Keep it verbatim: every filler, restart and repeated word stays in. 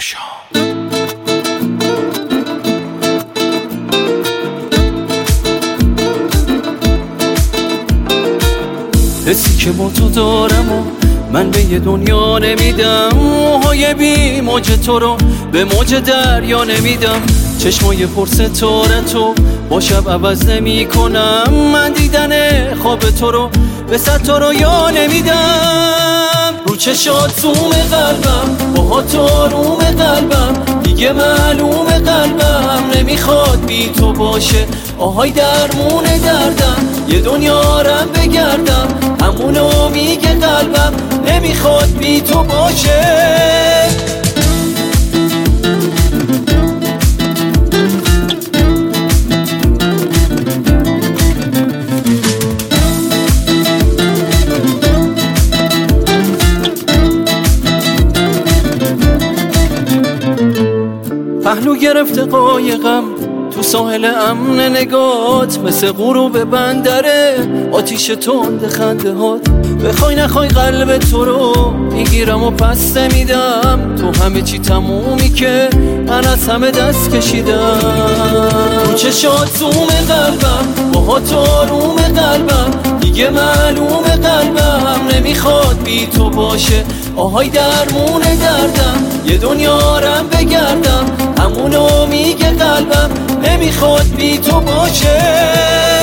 تماشا. حسی که با تو دارم و من به یه دنیا نمیدم، موهای بی موج تو رو به موج دریا نمیدم، چشمای پر ستاره تو با شب عوض نمی کنم، من دیدن خواب تو رو به صد تا رویا نمیدم. رو چشات زوم قلبم با تو روم قلبم، دیگه معلوم قلبم نمیخواد بی تو باشه، آهای درمون دردم یه دنیا رم بگردم، همونو میگه قلبم نمیخواد بی تو باشه. پهلو گرفته قایقم تو ساحل امن نگات، مثل غروب بندره آتیش تند خنده هات، بخوای نخوای قلب تو رو میگیرم و پس نمیدم، تو همه چی تمومی که من از همه دست کشیدم. رو چشات زوم قلبم با تو روم قلبم، دیگه معلوم قلبم نمیخواد بی تو باشه، آهای درمون دردم یه دنیا رم بگردم، همونو میگه قلبم نمیخواد بی تو باشه.